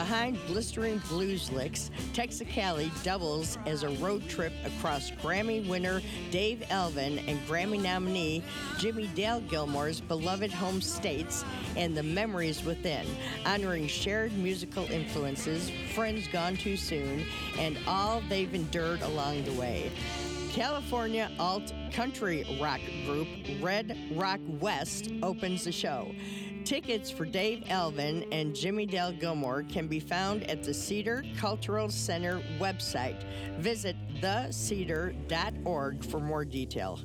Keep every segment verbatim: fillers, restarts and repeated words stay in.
Behind blistering blues licks, Texicali doubles as a road trip across Grammy winner Dave Elvin and Grammy nominee Jimmy Dale Gilmore's beloved home states and the memories within, honoring shared musical influences, friends gone too soon, and all they've endured along the way. California alt-country rock group Red Rock West opens the show. Tickets for Dave Elvin and Jimmy Dale Gilmore can be found at the Cedar Cultural Center website. Visit the cedar dot org for more detail.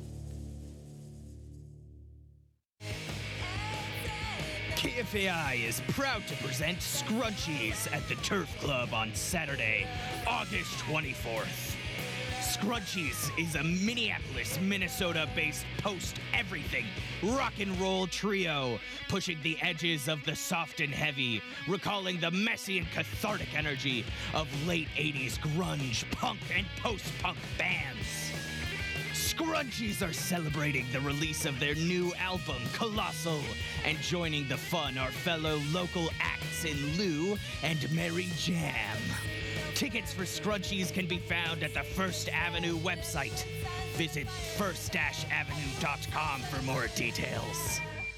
K F A I is proud to present Scrunchies at the Turf Club on Saturday, August twenty-fourth. Scrunchies is a Minneapolis, Minnesota-based post-everything rock and roll trio, pushing the edges of the soft and heavy, recalling the messy and cathartic energy of late eighties grunge, punk, and post-punk bands. Scrunchies are celebrating the release of their new album, Colossal, and joining the fun are fellow local acts in Lou and Mary Jam. Tickets for Scrunchies can be found at the First Avenue website. Visit first avenue dot com for more details.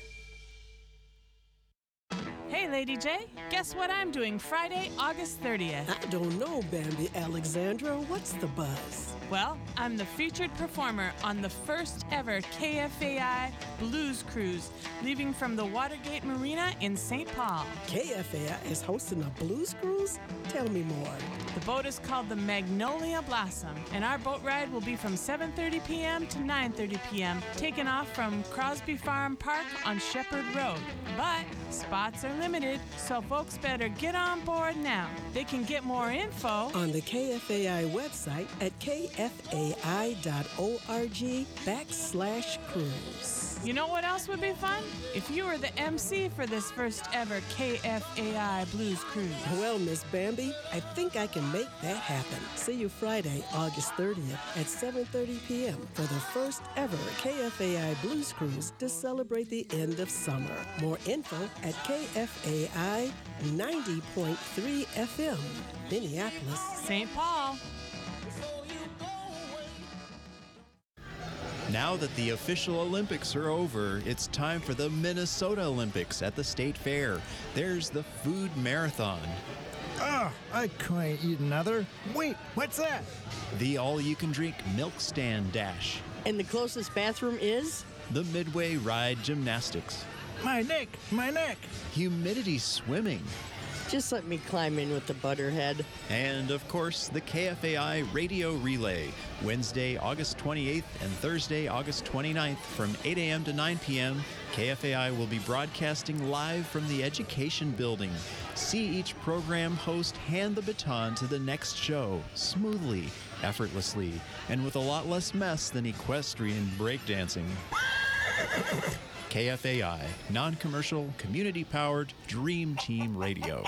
Hey, Lady J, guess what I'm doing Friday, August thirtieth? I don't know, Bambi Alexandra. What's the buzz? Well, I'm the featured performer on the first ever K F A I Blues Cruise, leaving from the Watergate Marina in Saint Paul. K F A I is hosting a blues cruise? Tell me more. The boat is called the Magnolia Blossom, and our boat ride will be from seven thirty p.m. to nine thirty p.m., taking off from Crosby Farm Park on Shepherd Road. But spots are limited, so folks better get on board now. They can get more info on the K F A I website at kfai.org backslash cruise. You know what else would be fun? If you were the M C for this first ever K F A I Blues Cruise. Well, Miss Bambi, I think I can make that happen. See you Friday, August thirtieth at seven thirty p.m. for the first ever K F A I Blues Cruise to celebrate the end of summer. More info at K F A I ninety point three F M, Minneapolis, Saint Paul. Now that the official Olympics are over, it's time for the Minnesota Olympics at the State Fair. There's the Food Marathon. Oh, I can't eat another. Wait, what's that? The all-you-can-drink Milk Stand Dash. And the closest bathroom is? The Midway Ride Gymnastics. My neck, my neck. Humidity Swimming. Just let me climb in with the butterhead. And, of course, the K F A I Radio Relay, Wednesday, August twenty-eighth and Thursday, August twenty-ninth from eight a.m. to nine p.m. K F A I will be broadcasting live from the Education Building. See each program host hand the baton to the next show smoothly, effortlessly, and with a lot less mess than equestrian breakdancing. K F A I, non-commercial, community-powered, Dream Team Radio.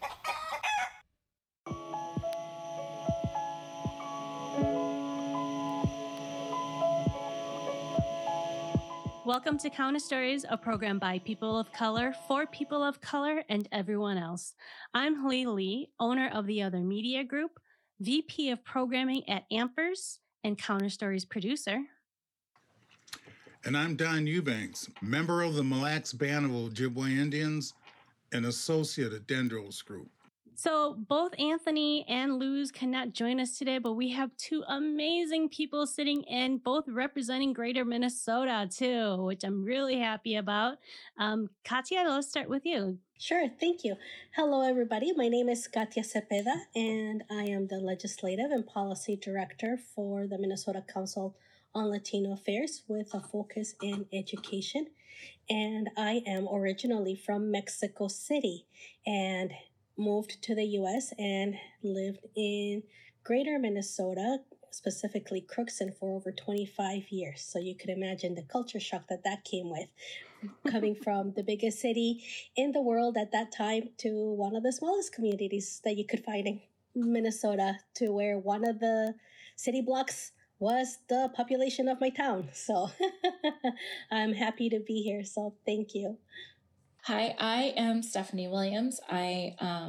Welcome to Counter Stories, a program by people of color, for people of color, and everyone else. I'm Halil Lee, owner of The Other Media Group, V P of Programming at Ampers, and Counter Stories producer. And I'm Don Eubanks, member of the Mille Lacs Band of Ojibwe Indians and associate at Dendros Group. So both Anthony and Luz cannot join us today, but we have two amazing people sitting in, both representing Greater Minnesota too, which I'm really happy about. Um, Katia, let's start with you. Sure, thank you. Hello, everybody. My name is Katia Cepeda, and I am the Legislative and Policy Director for the Minnesota Council on Latino Affairs with a focus in education. And I am originally from Mexico City and moved to the U S and lived in Greater Minnesota, specifically Crookston, for over twenty-five years. So you could imagine the culture shock that that came with, coming from the biggest city in the world at that time to one of the smallest communities that you could find in Minnesota, to where one of the city blocks was the population of my town. So I'm happy to be here. So thank you. Hi, I am Stephanie Williams. I um,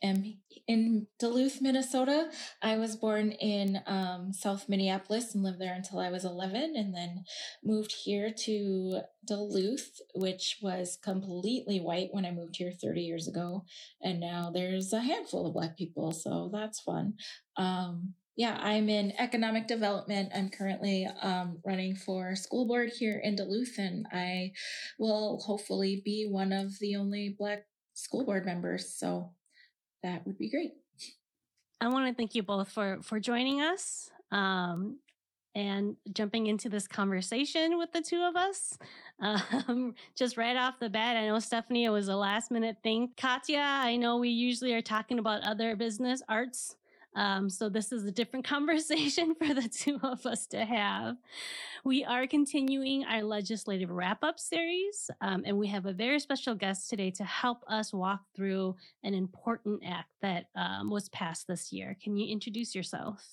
am in Duluth, Minnesota. I was born in um, South Minneapolis and lived there until I was eleven, and then moved here to Duluth, which was completely white when I moved here thirty years ago. And now there's a handful of Black people, so that's fun. Um, yeah, I'm in economic development. I'm currently um, running for school board here in Duluth, and I will hopefully be one of the only Black school board members. So that would be great. I want to thank you both for for joining us um, and jumping into this conversation with the two of us. Um, just right off the bat, I know, Stephanie, it was a last minute thing. Katya, I know we usually are talking about other business arts. Um, so this is a different conversation for the two of us to have. We are continuing our legislative wrap-up series, um, and we have a very special guest today to help us walk through an important act that um, was passed this year. Can you introduce yourself?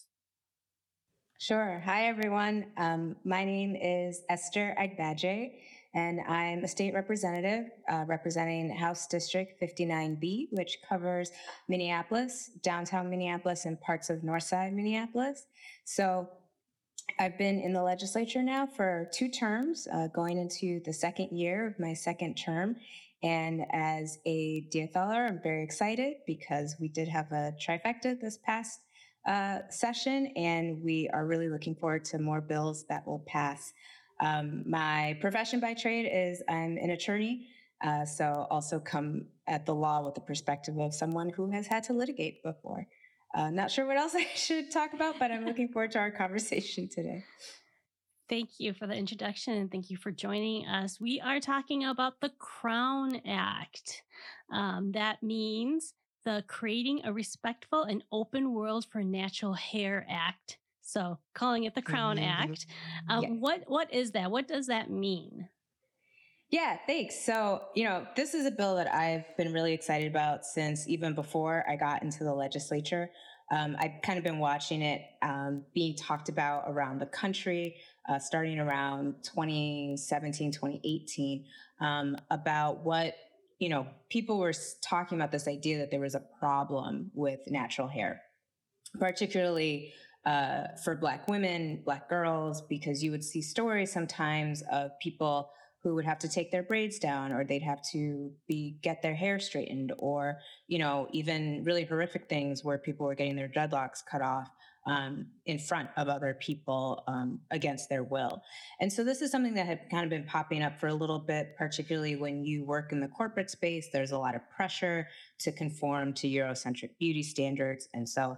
Sure. Hi, everyone. Um, my name is Esther Agbaje, and I'm a state representative uh, representing House District fifty-nine B, which covers Minneapolis, downtown Minneapolis, and parts of Northside Minneapolis. So I've been in the legislature now for two terms, uh, going into the second year of my second term. And as a D F L R, I'm very excited because we did have a trifecta this past uh, session, and we are really looking forward to more bills that will pass. Um, my profession by trade is I'm an attorney, uh, so also come at the law with the perspective of someone who has had to litigate before. Uh, not sure what else I should talk about, but I'm looking forward to our conversation today. Thank you for the introduction, and thank you for joining us. We are talking about the Crown Act. Um, that means the Creating a Respectful and Open World for Natural Hair Act. So calling it the Crown mm-hmm. Act. Um, yeah. What What is that? What does that mean? Yeah, thanks. So, you know, this is a bill that I've been really excited about since even before I got into the legislature. Um, I've kind of been watching it um, being talked about around the country, uh, starting around twenty seventeen, twenty eighteen, um, about what, you know, people were talking about this idea that there was a problem with natural hair, particularly uh, for Black women, Black girls, because you would see stories sometimes of people who would have to take their braids down, or they'd have to be get their hair straightened, or, you know, even really horrific things where people were getting their dreadlocks cut off um, in front of other people um, against their will. And so this is something that had kind of been popping up for a little bit, particularly when you work in the corporate space. There's a lot of pressure to conform to Eurocentric beauty standards. And so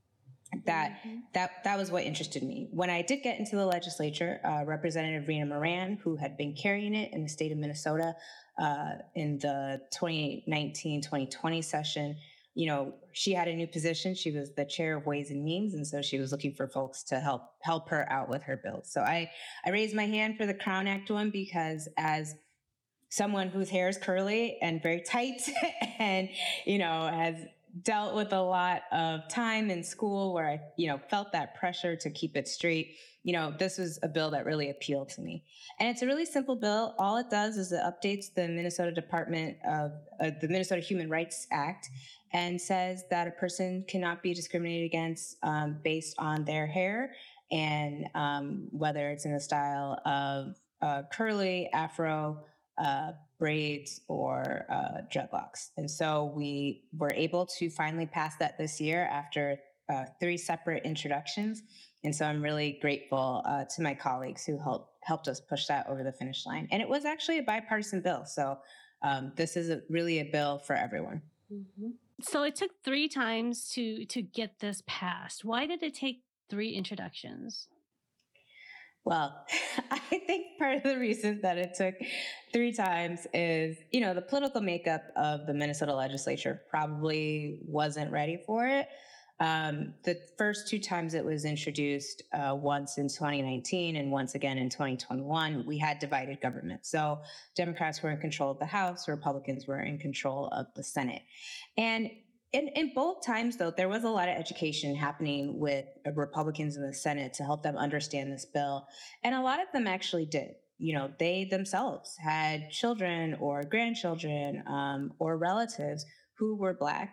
That mm-hmm. that that was what interested me. When I did get into the legislature, uh, Representative Rena Moran, who had been carrying it in the state of Minnesota uh, in the twenty nineteen twenty twenty session, you know, she had a new position. She was the chair of Ways and Means, and so she was looking for folks to help help her out with her bills. So I I raised my hand for the Crown Act one because as someone whose hair is curly and very tight, and you know has dealt with a lot of time in school where I, you know, felt that pressure to keep it straight. You know, this was a bill that really appealed to me. And it's a really simple bill. All it does is it updates the Minnesota Department of uh, the Minnesota Human Rights Act and says that a person cannot be discriminated against um, based on their hair and um, whether it's in the style of uh, curly, afro, uh, braids, or uh, dreadlocks. And so we were able to finally pass that this year after uh, three separate introductions. And so I'm really grateful uh, to my colleagues who helped helped us push that over the finish line. And it was actually a bipartisan bill. So um, this is a, really a bill for everyone. Mm-hmm. So it took three times to to get this passed. Why did it take three introductions? Well, I think part of the reason that it took three times is, you know, the political makeup of the Minnesota legislature probably wasn't ready for it. Um, the first two times it was introduced, uh, once in twenty nineteen and once again in twenty twenty-one, we had divided government. So Democrats were in control of the House, Republicans were in control of the Senate. And In, in both times, though, there was a lot of education happening with Republicans in the Senate to help them understand this bill. And a lot of them actually did. You know, they themselves had children or grandchildren um, or relatives who were Black.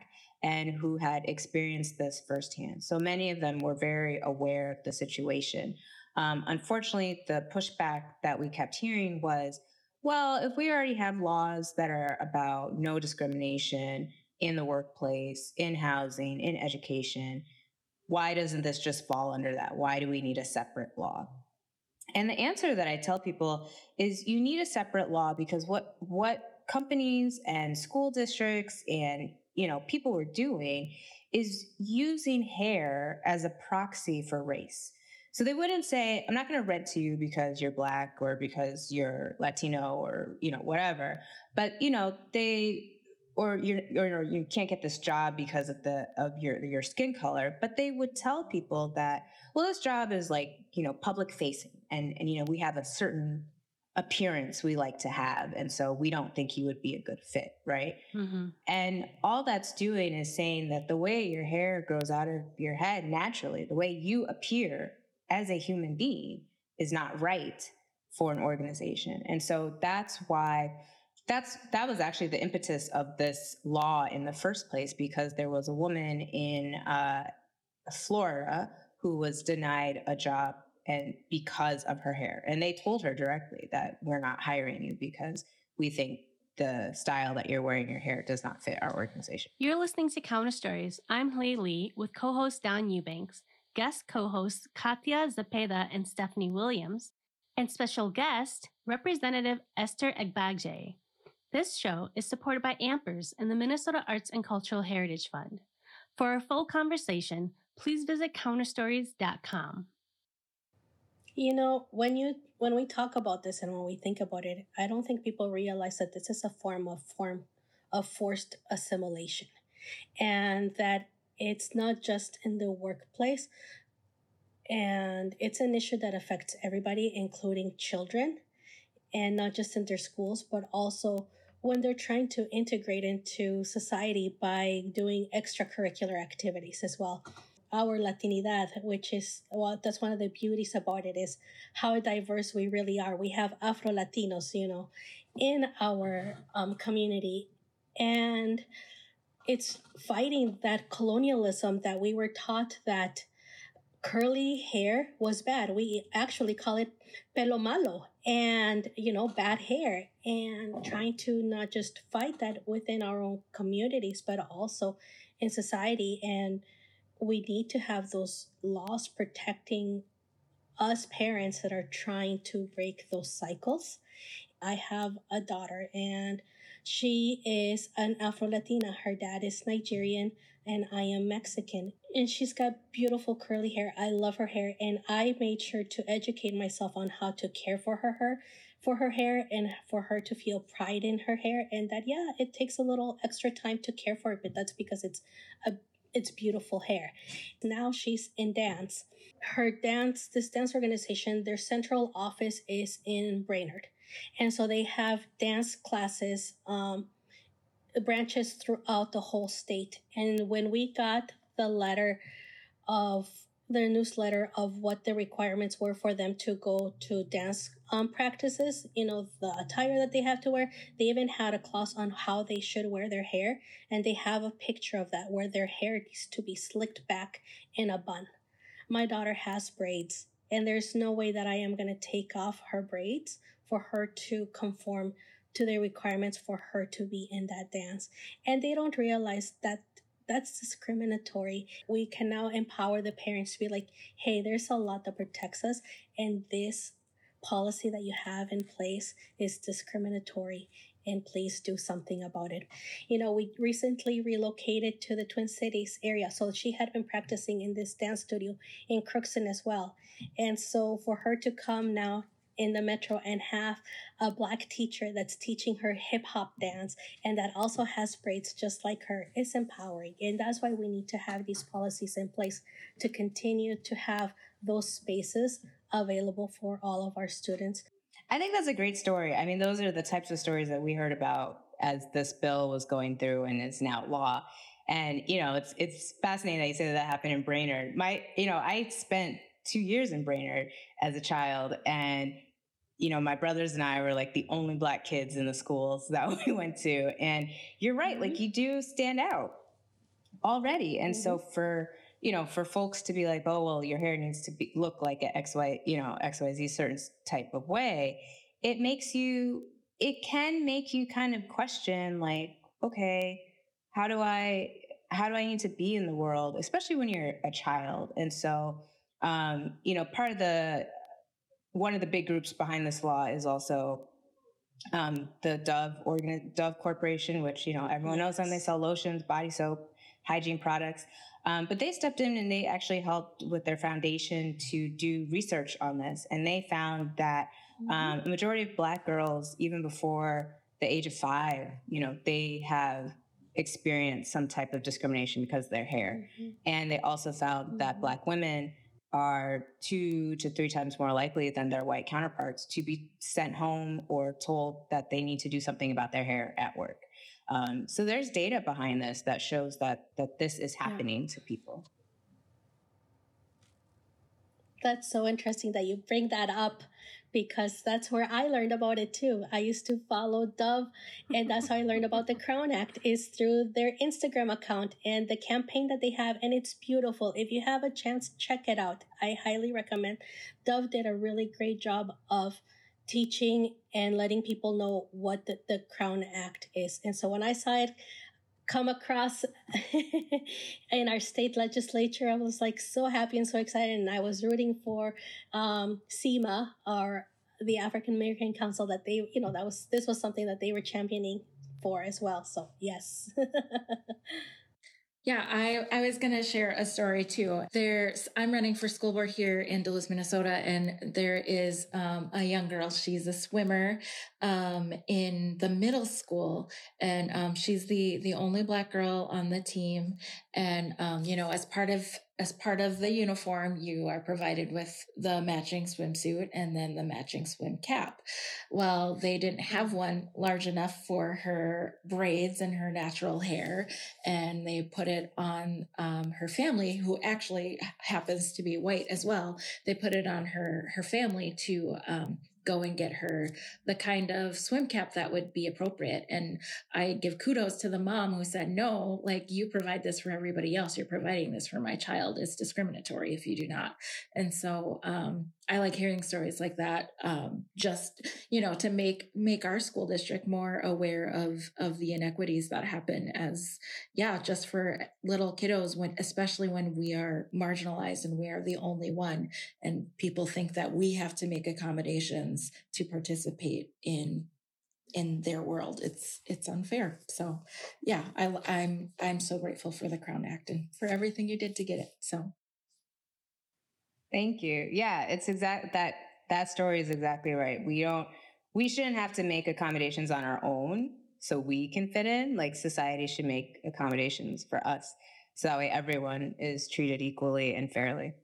and who had experienced this firsthand. So many of them were very aware of the situation. Um, unfortunately, the pushback that we kept hearing was, well, if we already have laws that are about no discrimination in the workplace, in housing, in education, why doesn't this just fall under that? Why do we need a separate law? And the answer that I tell people is you need a separate law because what what companies and school districts and you know people were doing is using hair as a proxy for race. So they wouldn't say, I'm not going to rent to you because you're Black or because you're Latino or, you know, whatever. But, you know, they, or you or you can't get this job because of the, of your, your skin color. But they would tell people that, well, this job is like, you know, public facing. And, and, you know, we have a certain appearance we like to have. And so we don't think you would be a good fit. Right. Mm-hmm. And all that's doing is saying that the way your hair grows out of your head naturally, the way you appear as a human being is not right for an organization. And so that's why that's that was actually the impetus of this law in the first place, because there was a woman in uh, Florida who was denied a job and because of her hair. And they told her directly that we're not hiring you because we think the style that you're wearing your hair does not fit our organization. You're listening to Counter Stories. I'm Hley Lee with co-host Don Eubanks, guest co-hosts Katya Zepeda and Stephanie Williams, and special guest, Representative Esther Egbagje. This show is supported by Ampers and the Minnesota Arts and Cultural Heritage Fund. For a full conversation, please visit counter stories dot com. You know, when you when we talk about this and when we think about it, I don't think people realize that this is a form of form of forced assimilation, and that it's not just in the workplace, and it's an issue that affects everybody, including children, and not just in their schools, but also when they're trying to integrate into society by doing extracurricular activities as well. Our Latinidad, which is, well, that's one of the beauties about it, is how diverse we really are. We have Afro-Latinos, you know, in our um, community. And it's fighting that colonialism that we were taught that curly hair was bad. We actually call it pelo malo and, you know, bad hair, and trying to not just fight that within our own communities, but also in society. And we need to have those laws protecting us parents that are trying to break those cycles. I have a daughter and she is an Afro-Latina. Her dad is Nigerian and I am Mexican. And she's got beautiful curly hair. I love her hair. And I made sure to educate myself on how to care for her, her for her hair and for her to feel pride in her hair. And that, yeah, it takes a little extra time to care for it, but that's because it's a it's beautiful hair. Now she's in dance. Her dance, this dance organization, their central office is in Brainerd. And so they have dance classes, um, branches throughout the whole state. And when we got the letter of the newsletter of what the requirements were for them to go to dance um, practices, you know, the attire that they have to wear, they even had a clause on how they should wear their hair. And they have a picture of that where their hair needs to be slicked back in a bun. My daughter has braids, and there's no way that I am going to take off her braids for her to conform to the requirements for her to be in that dance. And they don't realize that that's discriminatory. We can now empower the parents to be like, hey, there's a lot that protects us, and this policy that you have in place is discriminatory, and please do something about it. You know, we recently relocated to the Twin Cities area, so she had been practicing in this dance studio in Crookston as well. And so for her to come now in the metro and have a Black teacher that's teaching her hip hop dance and that also has braids just like her is empowering. And that's why we need to have these policies in place to continue to have those spaces available for all of our students. I think that's a great story. I mean, those are the types of stories that we heard about as this bill was going through and is now law. And, you know, it's it's fascinating that you say that, that happened in Brainerd. My, you know, I spent two years in Brainerd as a child, and you know, my brothers and I were like the only Black kids in the schools that we went to. And you're right, mm-hmm. like you do stand out. already. And mm-hmm. so for, you know, for folks to be like, oh, well, your hair needs to be look like a X Y, you know, X Y Z certain type of way, it makes you, it can make you kind of question like, okay, how do I, how do I need to be in the world, especially when you're a child? And so, um, you know, part of the, one of the big groups behind this law is also um, the Dove organ, Dove Corporation, which, you know, everyone knows them. They sell lotions, body soap, hygiene products. Um, but they stepped in and they actually helped with their foundation to do research on this. And they found that um, a majority of Black girls, even before the age of five, you know, they have experienced some type of discrimination because of their hair. Mm-hmm. And they also found mm-hmm. that Black women are two to three times more likely than their white counterparts to be sent home or told that they need to do something about their hair at work. Um, so there's data behind this that shows that that this is happening yeah. to people. That's so interesting that you bring that up, because that's where I learned about it too. I used to follow Dove, and that's how I learned about the Crown Act, is through their Instagram account and the campaign that they have. And it's beautiful. If you have a chance, check it out. I highly recommend. Dove did a really great job of teaching and letting people know what the, the Crown Act is. And so when I saw it come across in our state legislature, I was like so happy and so excited. And I was rooting for um, SEMA, or the African American Council, that they, you know, that was, this was something that they were championing for as well. So yes. Yeah, I, I was going to share a story too. There's, I'm running for school board here in Duluth, Minnesota, and there is um, a young girl. She's a swimmer um, in the middle school, and um, she's the the only Black girl on the team. And um, you know, as part of as part of the uniform, you are provided with the matching swimsuit and then the matching swim cap. Well, they didn't have one large enough for her braids and her natural hair, and they put it on um, her family, who actually happens to be white as well. They put it on her her family to um, go and get her the kind of swim cap that would be appropriate. And I give kudos to the mom who said, no, like, you provide this for everybody else. You're providing this for my child. It's discriminatory if you do not. And so um, I like hearing stories like that, um, just, you know, to make, make our school district more aware of, of the inequities that happen as, yeah, just for little kiddos, when, especially when we are marginalized and we are the only one, and people think that we have to make accommodations to participate in in their world. It's it's unfair. So yeah, I, I'm I'm so grateful for the Crown Act and for everything you did to get it. So thank you. Yeah, it's exact that that story is exactly right. We don't we shouldn't have to make accommodations on our own so we can fit in. Like, society should make accommodations for us, so that way everyone is treated equally and fairly.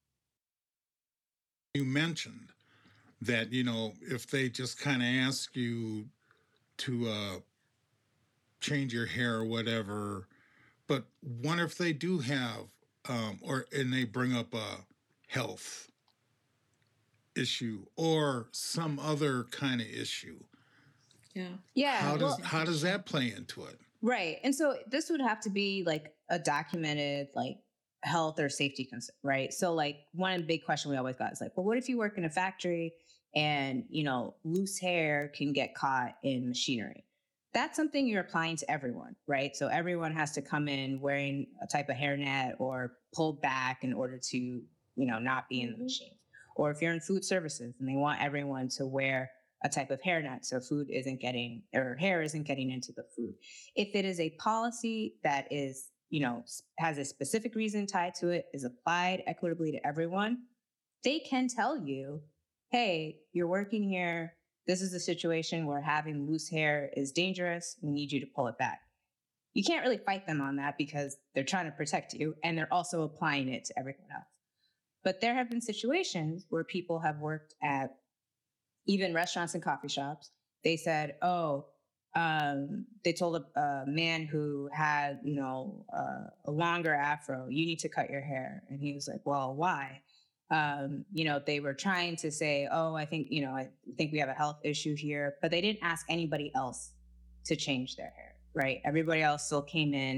You mentioned that, you know, if they just kind of ask you to uh, change your hair or whatever, but what if they do have, um, or and they bring up a health issue or some other kind of issue? Yeah. Yeah. How does well, how does that play into it? Right. And so this would have to be like a documented, like, health or safety concern, right? So like one big question we always got is like, well, what if you work in a factory and, you know, loose hair can get caught in machinery? That's something you're applying to everyone, right? So everyone has to come in wearing a type of hairnet or pulled back in order to, you know, not be in the machine. Or if you're in food services and they want everyone to wear a type of hairnet so food isn't getting, or hair isn't getting into the food. If it is a policy that is, you know, has a specific reason tied to it, is applied equitably to everyone, they can tell you, hey, you're working here. This is a situation where having loose hair is dangerous. We need you to pull it back. You can't really fight them on that because they're trying to protect you and they're also applying it to everyone else. But there have been situations where people have worked at even restaurants and coffee shops. They said, oh, Um, they told a, a man who had, you know, uh, a longer afro, you need to cut your hair. And he was like, well, why? Um, you know, they were trying to say, oh, I think, you know, I think we have a health issue here, but they didn't ask anybody else to change their hair, right? Everybody else still came in,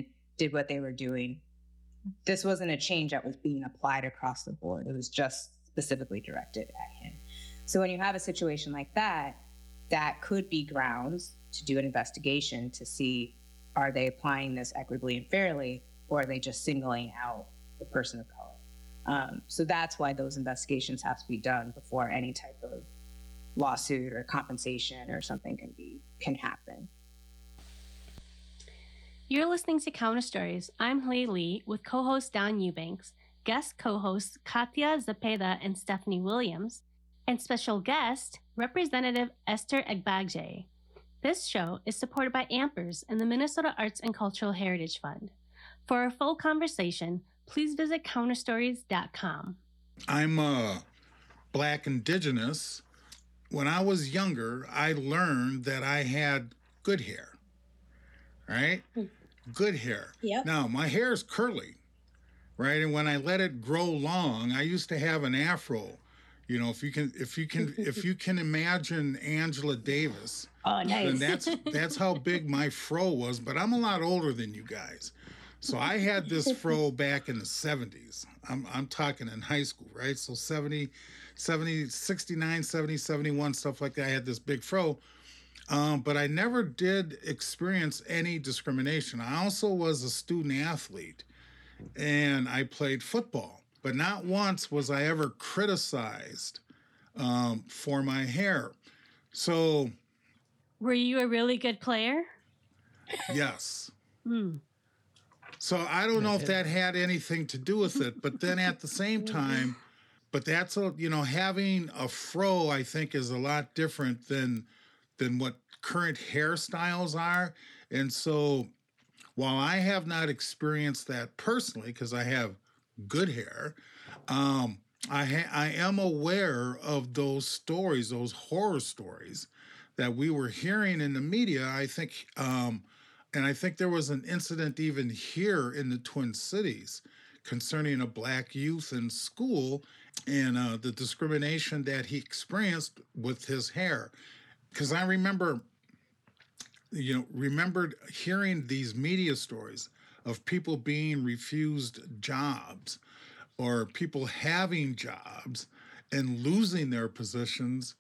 did what they were doing. This wasn't a change that was being applied across the board. It was just specifically directed at him. So when you have a situation like that, that could be grounds to do an investigation to see, are they applying this equitably and fairly, or are they just singling out the person of color? Um, so that's why those investigations have to be done before any type of lawsuit or compensation or something can be can happen. You're listening to Counter Stories. I'm Hui Lee with co-host Don Eubanks, guest co-hosts Katya Zepeda and Stephanie Williams, and special guest, Representative Esther Egbagje. This show is supported by Ampers and the Minnesota Arts and Cultural Heritage Fund. For a full conversation, please visit counter stories dot com. I'm uh, Black Indigenous. When I was younger, I learned that I had good hair, right? Good hair. Yep. Now, my hair is curly, right? And when I let it grow long, I used to have an afro. You know, if you can, if you can, if you can imagine Angela Davis, oh, nice. then that's that's how big my fro was. But I'm a lot older than you guys, so I had this fro back in the seventies. I'm I'm talking in high school, right? So seventy, seventy, sixty-nine, seventy, seventy-one, stuff like that. I had this big fro. Um, but I never did experience any discrimination. I also was a student athlete, and I played football. But not once was I ever criticized um, for my hair. So, were you a really good player? Yes. Hmm. So I don't know if that had anything to do with it. But then at the same time, but that's a, you know, having a fro, I think, is a lot different than than what current hairstyles are. And so while I have not experienced that personally, because I have good hair, um, I, ha- I am aware of those stories, those horror stories that we were hearing in the media. I think, um, and I think there was an incident even here in the Twin Cities concerning a Black youth in school and uh, the discrimination that he experienced with his hair. Because I remember, you know, remembered hearing these media stories of people being refused jobs or people having jobs and losing their positions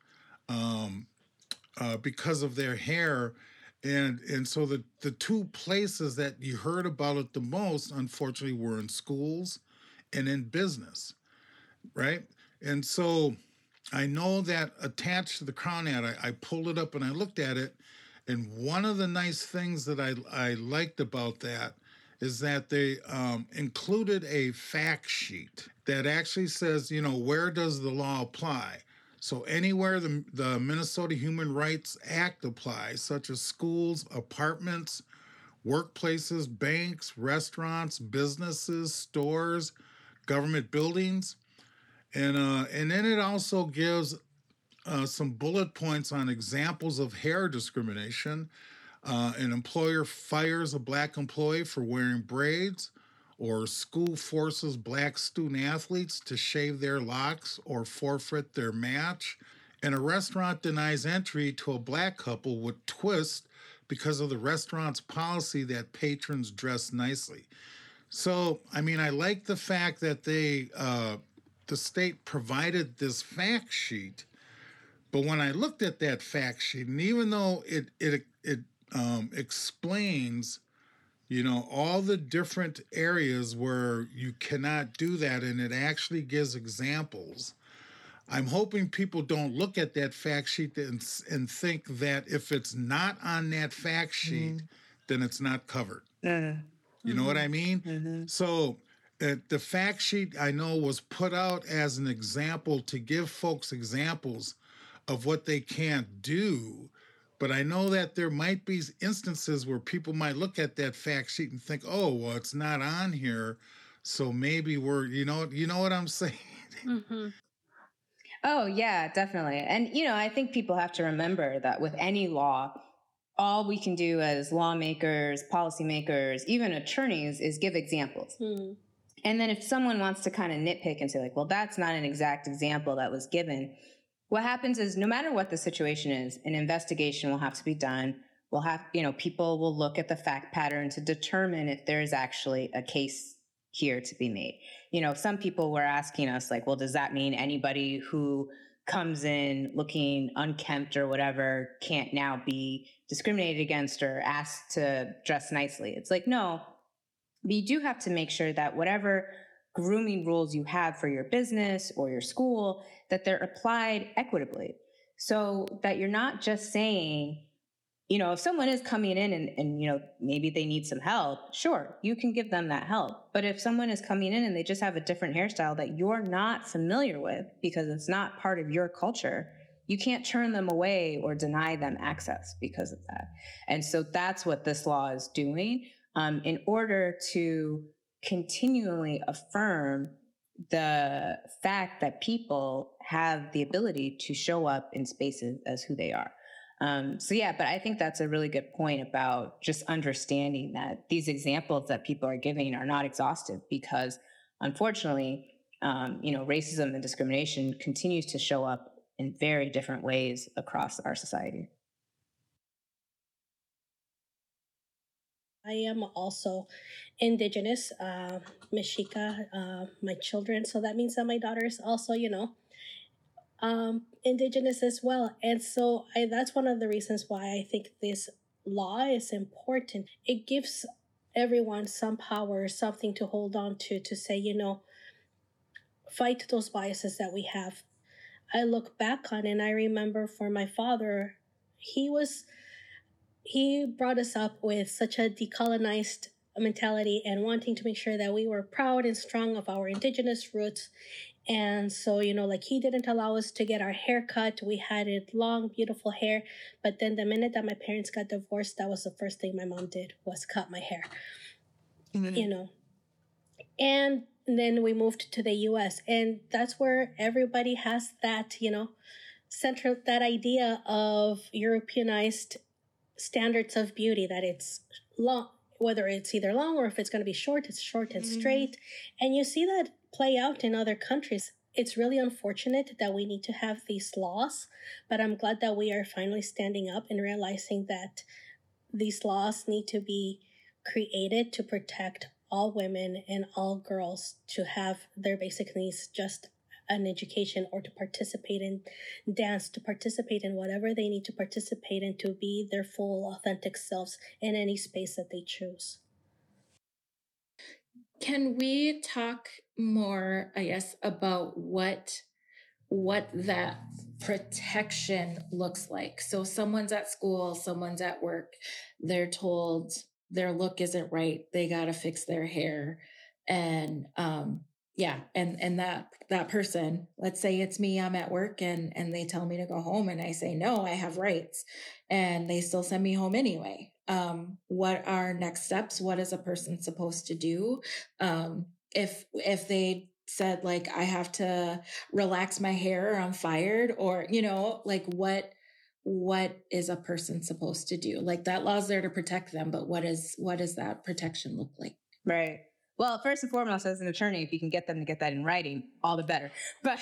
um, uh, because of their hair. And and so the, the two places that you heard about it the most, unfortunately, were in schools and in business, right? And so I know that attached to the Crown ad, I, I pulled it up and I looked at it, and one of the nice things that I, I liked about that is that they um, included a fact sheet that actually says, you know, where does the law apply? So anywhere the, the Minnesota Human Rights Act applies, such as schools, apartments, workplaces, banks, restaurants, businesses, stores, government buildings. And uh, and then it also gives uh, some bullet points on examples of hair discrimination. Uh, an employer fires a Black employee for wearing braids, or school forces Black student athletes to shave their locks or forfeit their match. And a restaurant denies entry to a Black couple with twist because of the restaurant's policy that patrons dress nicely. So, I mean, I like the fact that they... Uh, the state provided this fact sheet, but when I looked at that fact sheet, and even though it it it um, explains, you know, all the different areas where you cannot do that, and it actually gives examples, I'm hoping people don't look at that fact sheet and, and think that if it's not on that fact sheet, mm-hmm. then it's not covered. Uh, you know mm-hmm. what I mean? Mm-hmm. So uh, the fact sheet, I know, was put out as an example to give folks examples of what they can't do. But I know that there might be instances where people might look at that fact sheet and think, oh, well, it's not on here, so maybe we're, you know, you know what I'm saying? Mm-hmm. Oh, yeah, definitely. And, you know, I think people have to remember that with any law, all we can do as lawmakers, policymakers, even attorneys is give examples. Mm. And then if someone wants to kind of nitpick and say, like, well, that's not an exact example that was given, what happens is no matter what the situation is, an investigation will have to be done we'll have, you know, people will look at the fact pattern to determine if there is actually a case here to be made. You know, some people were asking us like, well, does that mean anybody who comes in looking unkempt or whatever can't now be discriminated against or asked to dress nicely? It's like, no, but you do have to make sure that whatever grooming rules you have for your business or your school, that they're applied equitably, so that you're not just saying, you know, if someone is coming in and, and, you know, maybe they need some help, sure, you can give them that help. But if someone is coming in and they just have a different hairstyle that you're not familiar with because it's not part of your culture, you can't turn them away or deny them access because of that. And so that's what this law is doing, um, in order to continually affirm the fact that people have the ability to show up in spaces as who they are. Um, so yeah, but I think that's a really good point about just understanding that these examples that people are giving are not exhaustive, because unfortunately, um, you know, racism and discrimination continues to show up in very different ways across our society. I am also indigenous, uh, Mexica, uh, my children. So that means that my daughter is also, you know, um, indigenous as well. And so I, that's one of the reasons why I think this law is important. It gives everyone some power, something to hold on to, to say, you know, fight those biases that we have. I look back on it and I remember for my father, he was, he brought us up with such a decolonized mentality and wanting to make sure that we were proud and strong of our indigenous roots. And so, you know, like he didn't allow us to get our hair cut. We had it long, beautiful hair. But then the minute that my parents got divorced, that was the first thing my mom did, was cut my hair, mm-hmm. you know. And then we moved to the U S, and that's where everybody has that, you know, central, that idea of Europeanized standards of beauty, that it's long, whether it's either long or if it's going to be short, it's short and mm-hmm. straight. And you see that play out in other countries. It's really unfortunate that we need to have these laws, but I'm glad that we are finally standing up and realizing that these laws need to be created to protect all women and all girls to have their basic needs, just an education or to participate in dance, to participate in whatever they need to participate in, to be their full authentic selves in any space that they choose. Can we talk more, I guess, about what what that protection looks like? So someone's at school, someone's at work, they're told their look isn't right, they got to fix their hair. And um, yeah, and and that that person, let's say it's me, I'm at work and and they tell me to go home and I say, no, I have rights. And they still send me home anyway. Um, what are next steps? What is a person supposed to do? Um, if, if they said like, I have to relax my hair or I'm fired, or, you know, like what, what is a person supposed to do? Like that law's there to protect them, but what is, what does that protection look like? Right. Well, first and foremost, as an attorney, if you can get them to get that in writing, all the better. But,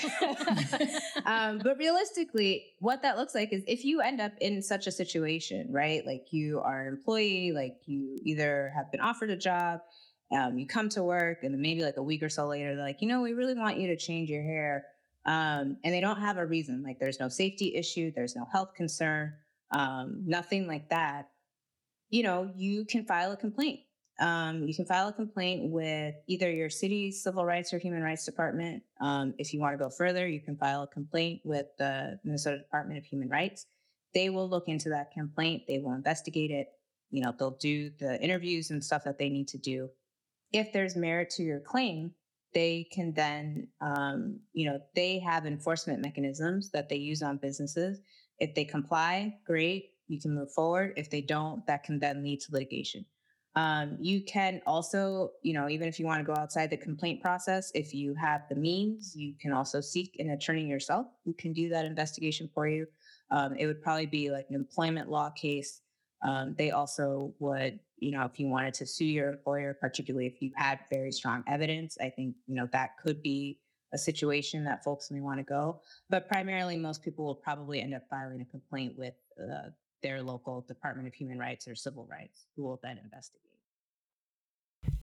um, but realistically, what that looks like is if you end up in such a situation, right? Like you are an employee, like you either have been offered a job, um, you come to work, and then maybe like a week or so later, they're like, you know, we really want you to change your hair. Um, and they don't have a reason. Like there's no safety issue, there's no health concern, um, nothing like that. You know, you can file a complaint. Um, you can file a complaint with either your city's civil rights or human rights department. Um, if you want to go further, you can file a complaint with the Minnesota Department of Human Rights. They will look into that complaint. They will investigate it. You know, they'll do the interviews and stuff that they need to do. If there's merit to your claim, they can then, um, you know, they have enforcement mechanisms that they use on businesses. If they comply, great, you can move forward. If they don't, that can then lead to litigation. Um, you can also, you know, even if you want to go outside the complaint process, if you have the means, you can also seek an attorney yourself who can do that investigation for you. Um, it would probably be like an employment law case. Um, they also would, you know, if you wanted to sue your employer, particularly if you had very strong evidence, I think, you know, that could be a situation that folks may want to go. But primarily, most people will probably end up filing a complaint with uh, their local Department of Human Rights or Civil Rights, who will then investigate.